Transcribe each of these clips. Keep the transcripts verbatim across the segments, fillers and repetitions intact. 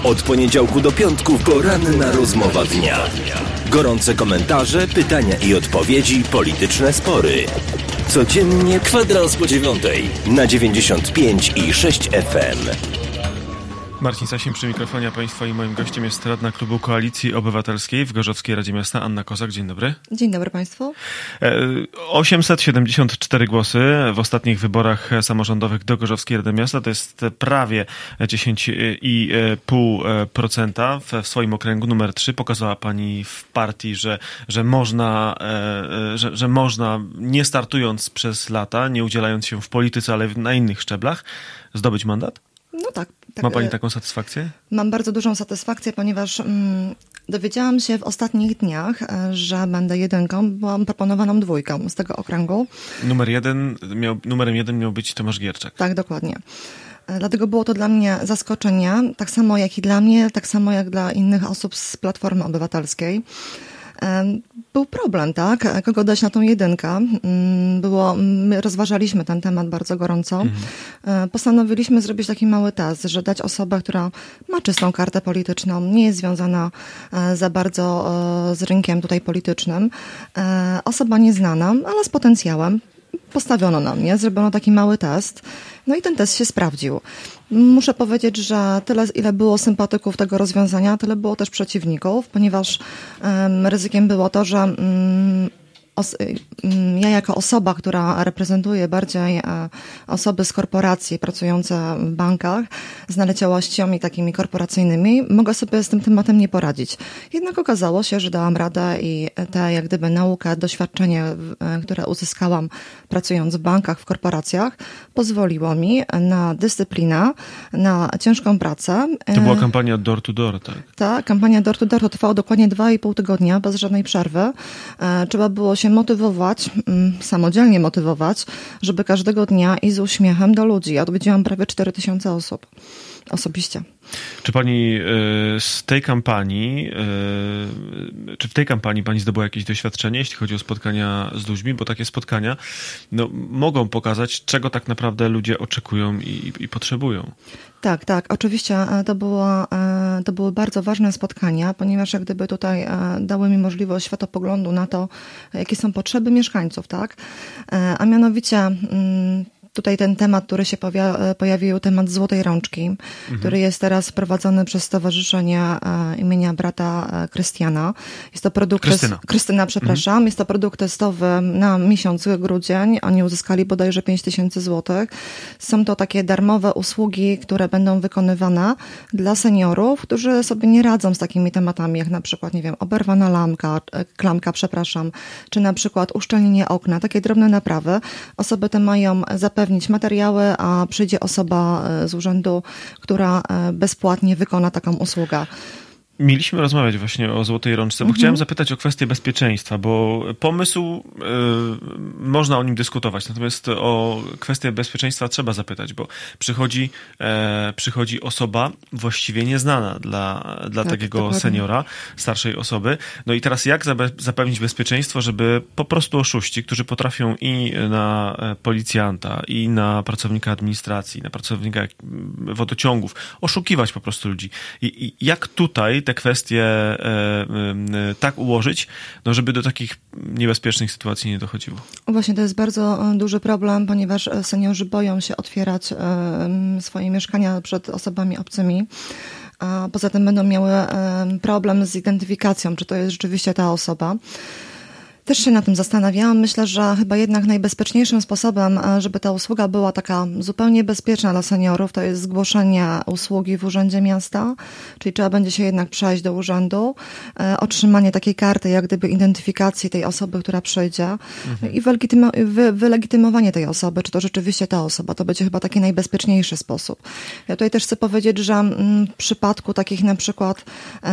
Od poniedziałku do piątku poranna rozmowa dnia. Gorące komentarze, pytania i odpowiedzi, polityczne spory. Codziennie kwadrans po dziewiątej na dziewięćdziesiąt pięć i sześć F M. Marcin Sasin przy mikrofonie, a Państwa i moim gościem jest radna klubu Koalicji Obywatelskiej w Gorzowskiej Radzie Miasta Anna Kozak. Dzień dobry. Dzień dobry Państwu. osiemset siedemdziesiąt cztery głosy w ostatnich wyborach samorządowych do Gorzowskiej Rady Miasta. To jest prawie dziesięć i pół procent w swoim okręgu numer trzy. Pokazała Pani w partii, że, że, można, że, że można, nie startując przez lata, nie udzielając się w polityce, ale na innych szczeblach, zdobyć mandat? No tak, tak. Ma Pani taką satysfakcję? Mam bardzo dużą satysfakcję, ponieważ mm, dowiedziałam się w ostatnich dniach, że będę jedynką, byłam proponowaną dwójką z tego okręgu. Numer jeden miał, numerem jeden miał być Tomasz Gierczak. Tak, dokładnie. Dlatego było to dla mnie zaskoczenie, tak samo jak i dla mnie, tak samo jak dla innych osób z Platformy Obywatelskiej. Był problem, tak? Kogo dać na tą jedynkę. Było, my rozważaliśmy ten temat bardzo gorąco. Mhm. Postanowiliśmy zrobić taki mały test, że dać osobę, która ma czystą kartę polityczną, nie jest związana za bardzo z rynkiem tutaj politycznym. Osoba nieznana, ale z potencjałem. Postawiono na mnie, zrobiono taki mały test. No i ten test się sprawdził. Muszę powiedzieć, że tyle, ile było sympatyków tego rozwiązania, tyle było też przeciwników, ponieważ um, ryzykiem było to, że um, os, um, ja jako osoba, która reprezentuje bardziej e, osoby z korporacji pracujące w bankach z naleciałościami takimi korporacyjnymi, mogę sobie z tym tematem nie poradzić. Jednak okazało się, że dałam radę i te jak gdyby naukę, doświadczenie, e, które uzyskałam pracując w bankach, w korporacjach, pozwoliło mi na dyscyplinę, na ciężką pracę. To była kampania door to door, tak? Tak, kampania door to door to trwała dokładnie dwa i pół tygodnia, bez żadnej przerwy. Trzeba było się motywować, samodzielnie motywować, żeby każdego dnia iść z uśmiechem do ludzi. Ja odwiedziłam prawie cztery tysiące osób osobiście. Czy pani z tej kampanii, czy w tej kampanii pani zdobyła jakieś doświadczenie, jeśli chodzi o spotkania z ludźmi, bo takie spotkania no, mogą pokazać, czego tak naprawdę ludzie oczekują i, i potrzebują. Tak, tak. Oczywiście to, było, to były bardzo ważne spotkania, ponieważ jak gdyby tutaj dały mi możliwość światopoglądu na to, jakie są potrzeby mieszkańców, tak? A mianowicie tutaj ten temat, który się pojawił, temat Złotej Rączki, mhm. który jest teraz prowadzony przez Stowarzyszenie imienia brata Krystiana. Jest to produkt... Krystyna. Test... Krystyna, przepraszam. Mhm. Jest to produkt testowy na miesiąc grudzień. Oni uzyskali bodajże pięć tysięcy złotych. Są to takie darmowe usługi, które będą wykonywane dla seniorów, którzy sobie nie radzą z takimi tematami, jak na przykład, nie wiem, oberwana lampka, klamka, przepraszam, czy na przykład uszczelnienie okna, takie drobne naprawy. Osoby te mają zapewnić zapewnić materiały, a przyjdzie osoba z urzędu, która bezpłatnie wykona taką usługę. Mieliśmy rozmawiać właśnie o Złotej Rączce, bo mhm. chciałem zapytać o kwestię bezpieczeństwa, bo pomysł, y, można o nim dyskutować, natomiast o kwestię bezpieczeństwa trzeba zapytać, bo przychodzi, e, przychodzi osoba właściwie nieznana dla, dla tak, takiego dokładnie. Seniora, starszej osoby. No i teraz jak zabe- zapewnić bezpieczeństwo, żeby po prostu oszuści, którzy potrafią i na policjanta, i na pracownika administracji, na pracownika wodociągów, oszukiwać po prostu ludzi. I, i jak tutaj te kwestie e, e, tak ułożyć, no żeby do takich niebezpiecznych sytuacji nie dochodziło. Właśnie to jest bardzo duży problem, ponieważ seniorzy boją się otwierać e, swoje mieszkania przed osobami obcymi. A poza tym będą miały e, problem z identyfikacją, czy to jest rzeczywiście ta osoba. Też się na tym zastanawiałam. Myślę, że chyba jednak najbezpieczniejszym sposobem, żeby ta usługa była taka zupełnie bezpieczna dla seniorów, to jest zgłoszenie usługi w Urzędzie Miasta, czyli trzeba będzie się jednak przejść do urzędu, otrzymanie takiej karty, jak gdyby identyfikacji tej osoby, która przyjdzie mhm. i wylegitymo- wy- wylegitymowanie tej osoby, czy to rzeczywiście ta osoba. To będzie chyba taki najbezpieczniejszy sposób. Ja tutaj też chcę powiedzieć, że w przypadku takich na przykład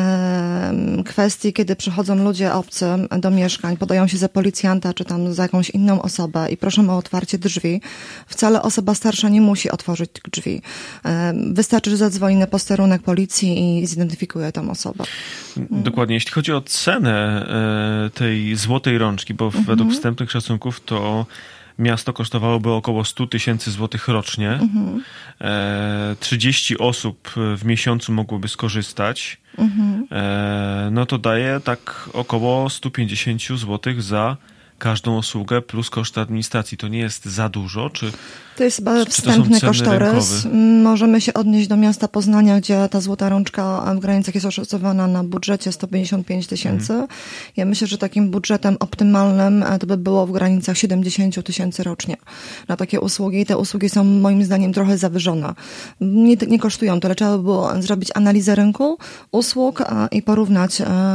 e, kwestii, kiedy przychodzą ludzie obcy do mieszkań, podają się za policjanta, czy tam za jakąś inną osobę i proszą o otwarcie drzwi, wcale osoba starsza nie musi otworzyć tych drzwi. Wystarczy, że zadzwoni na posterunek policji i zidentyfikuje tą osobę. Dokładnie. Jeśli chodzi o cenę tej Złotej Rączki, bo według mhm. wstępnych szacunków to miasto kosztowałoby około sto tysięcy złotych rocznie. Mhm. E, trzydzieści osób w miesiącu mogłoby skorzystać. Mhm. E, no to daje tak około sto pięćdziesiąt złotych za każdą usługę plus koszty administracji. To nie jest za dużo? Czy to jest chyba wstępny kosztorys. Rynkowy? Możemy się odnieść do miasta Poznania, gdzie ta złota rączka w granicach jest oszacowana na budżecie sto pięćdziesiąt pięć tysięcy. Hmm. Ja myślę, że takim budżetem optymalnym to by było w granicach siedemdziesiąt tysięcy rocznie na takie usługi. Te usługi są moim zdaniem trochę zawyżone. Nie, nie kosztują tyle. Trzeba by było zrobić analizę rynku, usług i porównać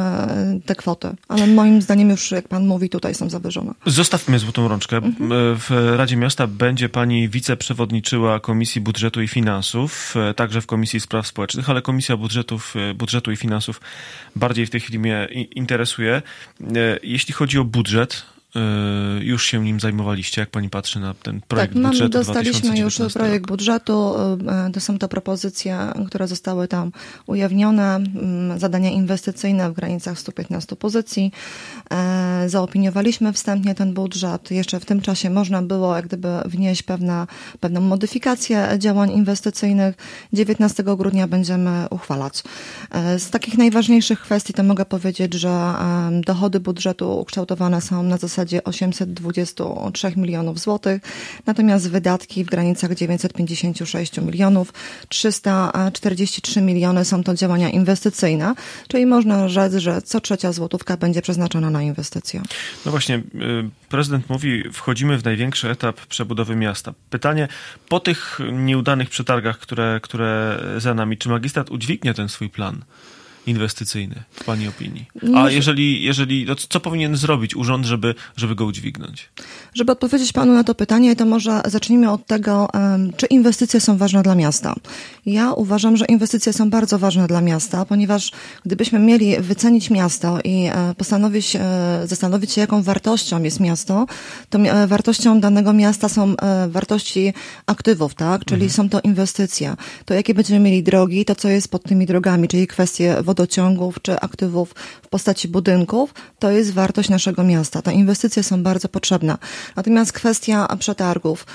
te kwoty. Ale moim zdaniem już, jak pan mówi, tutaj są zawyżone. Zostawmy złotą rączkę. Mhm. W Radzie Miasta będzie pani wiceprzewodniczyła Komisji Budżetu i Finansów, także w Komisji Spraw Społecznych, ale Komisja Budżetów, Budżetu i Finansów bardziej w tej chwili mnie interesuje. Jeśli chodzi o budżet, już się nim zajmowaliście, jak pani patrzy na ten projekt tak, budżetu dwa tysiące dziewiętnasty dostaliśmy już projekt rok. budżetu. To są to propozycje, które zostały tam ujawnione. Zadania inwestycyjne w granicach stu piętnastu pozycji. Zaopiniowaliśmy wstępnie ten budżet. Jeszcze w tym czasie można było jak gdyby wnieść pewne, pewną modyfikację działań inwestycyjnych. dziewiętnastego grudnia będziemy uchwalać. Z takich najważniejszych kwestii to mogę powiedzieć, że dochody budżetu ukształtowane są na zasadzie osiemset dwadzieścia trzy milionów złotych, natomiast wydatki w granicach dziewięćset pięćdziesiąt sześć milionów, trzysta czterdzieści trzy miliony są to działania inwestycyjne, czyli można rzec, że co trzecia złotówka będzie przeznaczona na inwestycje. No właśnie, prezydent mówi, wchodzimy w największy etap przebudowy miasta. Pytanie, po tych nieudanych przetargach, które, które za nami, czy magistrat udźwignie ten swój plan inwestycyjny, w pani opinii? A jeżeli, jeżeli no co powinien zrobić urząd, żeby, żeby go udźwignąć? Żeby odpowiedzieć panu na to pytanie, to może zacznijmy od tego, czy inwestycje są ważne dla miasta. Ja uważam, że inwestycje są bardzo ważne dla miasta, ponieważ gdybyśmy mieli wycenić miasto i postanowić, zastanowić się, jaką wartością jest miasto, to wartością danego miasta są wartości aktywów, tak? Czyli mhm. są to inwestycje. To jakie będziemy mieli drogi, to co jest pod tymi drogami, czyli kwestie wodociągów czy aktywów w postaci budynków, to jest wartość naszego miasta. Te inwestycje są bardzo potrzebne. Natomiast kwestia przetargów.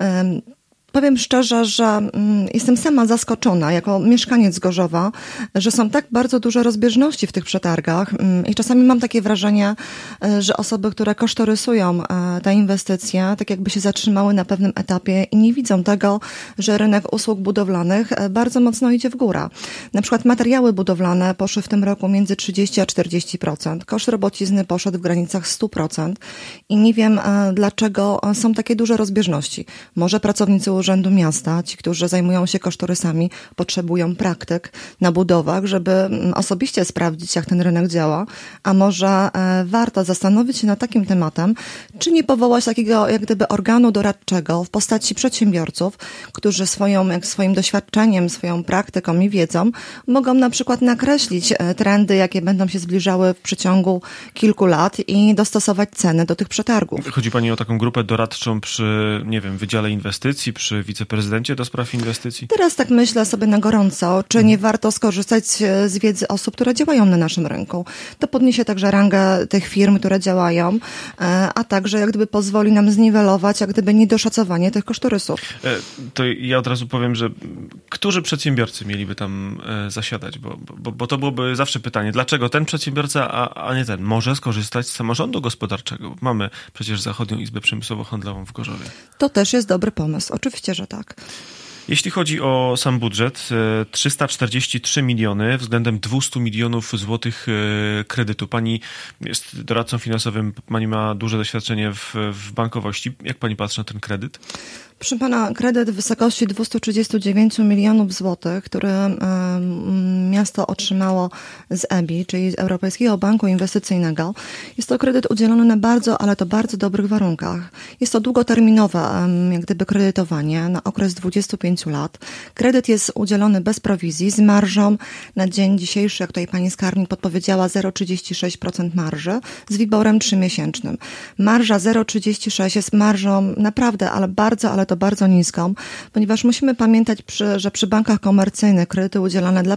Powiem szczerze, że jestem sama zaskoczona jako mieszkaniec Gorzowa, że są tak bardzo duże rozbieżności w tych przetargach i czasami mam takie wrażenie, że osoby, które kosztorysują te inwestycje, tak jakby się zatrzymały na pewnym etapie i nie widzą tego, że rynek usług budowlanych bardzo mocno idzie w górę. Na przykład materiały budowlane poszły w tym roku między trzydzieści a czterdzieści procent. Koszt robocizny poszedł w granicach stu procent i nie wiem, dlaczego są takie duże rozbieżności. Może pracownicy Urzędu Miasta, ci, którzy zajmują się kosztorysami, potrzebują praktyk na budowach, żeby osobiście sprawdzić, jak ten rynek działa, a może warto zastanowić się nad takim tematem, czy nie powołać takiego jak gdyby organu doradczego w postaci przedsiębiorców, którzy swoją, jak swoim doświadczeniem, swoją praktyką i wiedzą mogą na przykład nakreślić trendy, jakie będą się zbliżały w przeciągu kilku lat i dostosować ceny do tych przetargów. Chodzi pani o taką grupę doradczą przy, nie wiem, Wydziale Inwestycji, przy wiceprezydencie do spraw inwestycji? Teraz tak myślę sobie na gorąco, czy nie warto skorzystać z wiedzy osób, które działają na naszym rynku. To podniesie także rangę tych firm, które działają, a także jak gdyby pozwoli nam zniwelować jak gdyby niedoszacowanie tych kosztorysów. To ja od razu powiem, że którzy przedsiębiorcy mieliby tam zasiadać? Bo, bo, bo to byłoby zawsze pytanie, dlaczego ten przedsiębiorca, a, a nie ten, może skorzystać z samorządu gospodarczego? Mamy przecież Zachodnią Izbę Przemysłowo-Handlową w Gorzowie. To też jest dobry pomysł, oczywiście, że tak. Jeśli chodzi o sam budżet, trzysta czterdzieści trzy miliony względem dwieście milionów złotych kredytu. Pani jest doradcą finansowym, pani ma duże doświadczenie w, w bankowości. Jak pani patrzy na ten kredyt? Proszę pana, kredyt w wysokości dwieście trzydzieści dziewięć milionów złotych, który miasto otrzymało z E B I, czyli z Europejskiego Banku Inwestycyjnego. Jest to kredyt udzielony na bardzo, ale to bardzo dobrych warunkach. Jest to długoterminowe jak gdyby kredytowanie na okres dwudziestu pięciu lat. Kredyt jest udzielony bez prowizji, z marżą na dzień dzisiejszy, jak tutaj pani skarbnik podpowiedziała, zero przecinek trzydzieści sześć procent marży, z wiborem trzymiesięcznym. Marża zero przecinek trzydzieści sześć jest marżą naprawdę, ale bardzo, ale to bardzo niską, ponieważ musimy pamiętać, przy, że przy bankach komercyjnych kredyty udzielane dla przedsiębiorców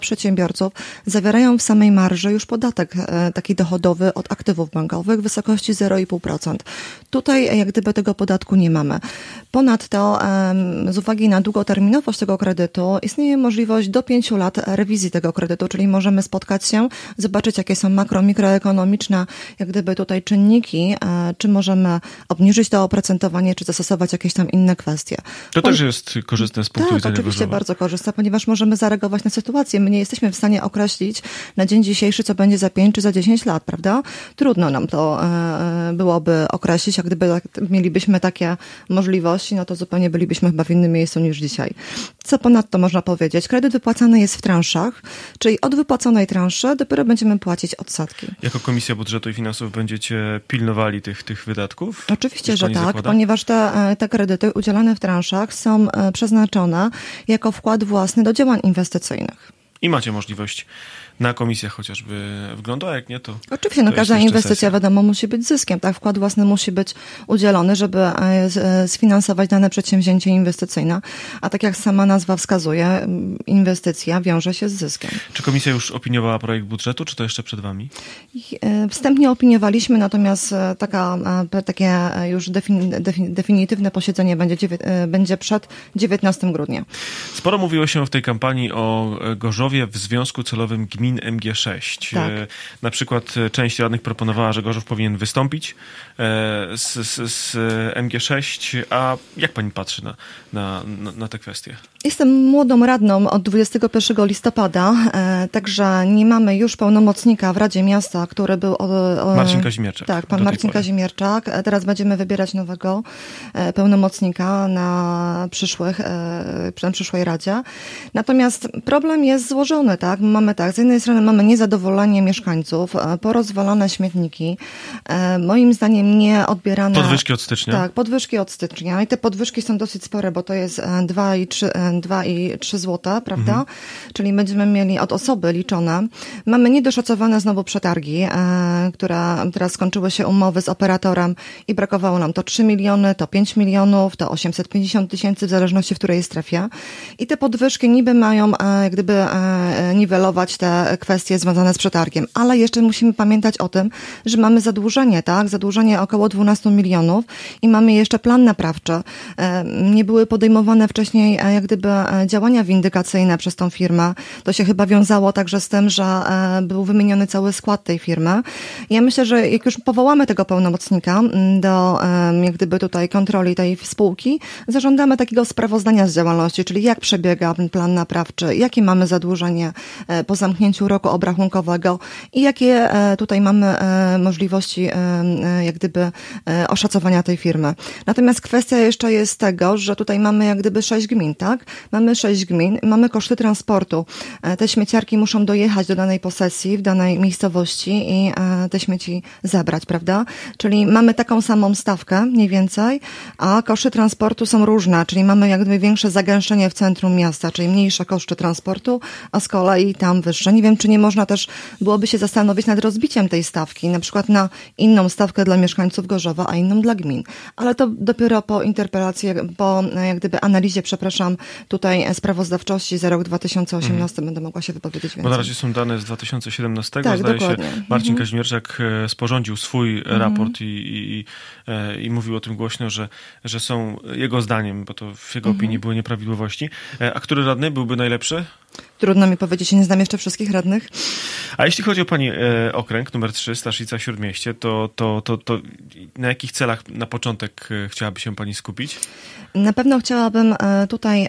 kredytobiorców zawierają w samej marży już podatek taki dochodowy od aktywów bankowych w wysokości zero przecinek pięć procent. Tutaj jak gdyby tego podatku nie mamy. Ponadto z uwagi na długoterminowość tego kredytu istnieje możliwość do pięciu lat rewizji tego kredytu, czyli możemy spotkać się, zobaczyć jakie są makro, mikroekonomiczne jak gdyby tutaj czynniki, czy możemy obniżyć to oprocentowanie, czy zastosować jakieś tam inne kwestie. To też jest korzystne z punktu tak, widzenia oczywiście Gorzowa. bardzo korzystne, ponieważ możemy zareagować na sytuację. My nie jesteśmy w stanie określić na dzień dzisiejszy, co będzie za pięć czy za dziesięć lat, prawda? Trudno nam to e, byłoby określić, a gdyby mielibyśmy takie możliwości, no to zupełnie bylibyśmy chyba w innym miejscu niż dzisiaj. Co ponadto można powiedzieć? Kredyt wypłacany jest w transzach, czyli od wypłaconej transzy dopiero będziemy płacić odsetki. Jako Komisja Budżetu i Finansów będziecie pilnowali tych, tych wydatków? Oczywiście, że tak, zakłada? ponieważ te, te kredyty udzielane w transzach są przeznaczone jako wkład własny do działań inwestycyjnych. I macie możliwość na komisjach chociażby wglądu, a jak nie, to Oczywiście, no to każda jest inwestycja sesja. wiadomo musi być zyskiem, tak? Wkład własny musi być udzielony, żeby sfinansować dane przedsięwzięcie inwestycyjne, a tak jak sama nazwa wskazuje, inwestycja wiąże się z zyskiem. Czy komisja już opiniowała projekt budżetu, czy to jeszcze przed wami? Wstępnie opiniowaliśmy, natomiast taka, takie już definitywne posiedzenie będzie, będzie przed dziewiętnastego grudnia. Sporo mówiło się w tej kampanii o Gorzowie w Związku Celowym Gmin M G sześć. Tak. Na przykład część radnych proponowała, że Gorzów powinien wystąpić z, z, z M G sześć, a jak pani patrzy na, na, na, na te kwestie? Jestem młodą radną od dwudziestego pierwszego listopada, także nie mamy już pełnomocnika w Radzie Miasta, który był... O, o, Marcin Kazimierczak. Tak, pan Marcin Kazimierczak. Teraz będziemy wybierać nowego pełnomocnika na przyszłych, na przyszłej Radzie. Natomiast problem jest złożony, tak? Mamy tak, z jednej strony mamy niezadowolenie mieszkańców, porozwalone śmietniki, moim zdaniem nie odbierane... Podwyżki od stycznia. Tak, podwyżki od stycznia i te podwyżki są dosyć spore, bo to jest dwa i trzy złote, prawda? Mhm. Czyli będziemy mieli od osoby liczone. Mamy niedoszacowane znowu przetargi, które teraz skończyły się umowy z operatorem i brakowało nam to trzy miliony, to pięć milionów, to osiemset pięćdziesiąt tysięcy, w zależności w której strefie. I te podwyżki niby mają jak gdyby niwelować te kwestie związane z przetargiem, ale jeszcze musimy pamiętać o tym, że mamy zadłużenie, tak? Zadłużenie około dwanaście milionów i mamy jeszcze plan naprawczy. Nie były podejmowane wcześniej jak gdyby działania windykacyjne przez tą firmę. To się chyba wiązało także z tym, że był wymieniony cały skład tej firmy. Ja myślę, że jak już powołamy tego pełnomocnika do jak gdyby tutaj kontroli tej spółki, zażądamy takiego sprawozdania z działalności, czyli jak przebiega plan naprawczy, jakie mamy zadłużenie po zamknięciu roku obrachunkowego i jakie tutaj mamy możliwości jak gdyby oszacowania tej firmy. Natomiast kwestia jeszcze jest tego, że tutaj mamy jak gdyby sześć gmin, tak? Mamy sześć gmin, mamy koszty transportu. Te śmieciarki muszą dojechać do danej posesji, w danej miejscowości i te śmieci zabrać, prawda? Czyli mamy taką samą stawkę, mniej więcej, a koszty transportu są różne, czyli mamy jak gdyby większe zagęszczenie w centrum miasta, czyli mniejsze koszty transportu, a z kolei tam wyższe. Nie wiem, czy nie można też byłoby się zastanowić nad rozbiciem tej stawki, na przykład na inną stawkę dla mieszkańców Gorzowa, a inną dla gmin. Ale to dopiero po interpelacji, po jak gdyby analizie, przepraszam, tutaj sprawozdawczości za rok dwa tysiące osiemnasty hmm. będę mogła się wypowiedzieć więcej. Bo na razie są dane z dwa tysiące siedemnastego. Tak, Zdaje dokładnie. się, Marcin mhm. Kazimierczak sporządził swój mhm. raport i, i, i, i mówił o tym głośno, że, że są jego zdaniem, bo to w jego mhm. opinii były nieprawidłowości. A który radny byłby najlepszy? Trudno mi powiedzieć, nie znam jeszcze wszystkich radnych. A jeśli chodzi o pani e, okręg numer trzy, Staszica-Śródmieście, to, to, to, to na jakich celach na początek e, chciałaby się pani skupić? Na pewno chciałabym e, tutaj...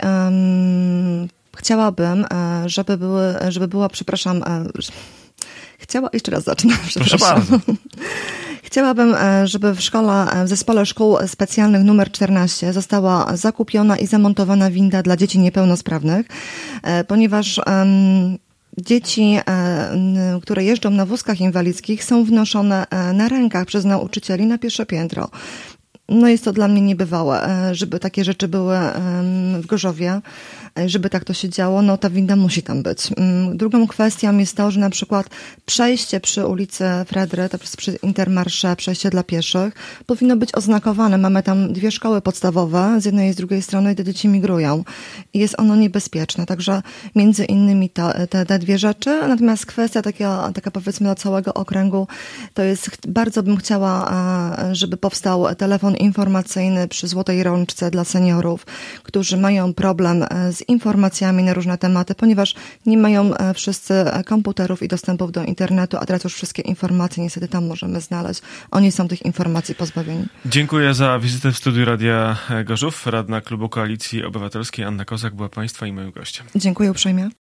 Um, chciałabym, e, żeby były, żeby była, przepraszam... E, chciała... Jeszcze raz zacznę. Proszę bardzo. Chciałabym, żeby w szkole, w zespole szkół specjalnych numer czternaście została zakupiona i zamontowana winda dla dzieci niepełnosprawnych, ponieważ um, dzieci, które jeżdżą na wózkach inwalidzkich, są wnoszone na rękach przez nauczycieli na pierwsze piętro. No jest to dla mnie niebywałe, żeby takie rzeczy były w Gorzowie. żeby tak to się działo, no ta winda musi tam być. Drugą kwestią jest to, że na przykład przejście przy ulicy Fredry, to przy Intermarché, przejście dla pieszych, powinno być oznakowane. Mamy tam dwie szkoły podstawowe, z jednej i z drugiej strony, te dzieci migrują i jest ono niebezpieczne. Także między innymi te, te, te dwie rzeczy. Natomiast kwestia taka, taka powiedzmy dla całego okręgu, to jest, bardzo bym chciała, żeby powstał telefon informacyjny przy Złotej Rączce dla seniorów, którzy mają problem z informacjami na różne tematy, ponieważ nie mają wszyscy komputerów i dostępów do internetu, a teraz już wszystkie informacje niestety tam możemy znaleźć. Oni są tych informacji pozbawieni. Dziękuję za wizytę w studiu Radia Gorzów. Radna Klubu Koalicji Obywatelskiej Anna Kozak była Państwa i moim gościem. Dziękuję uprzejmie.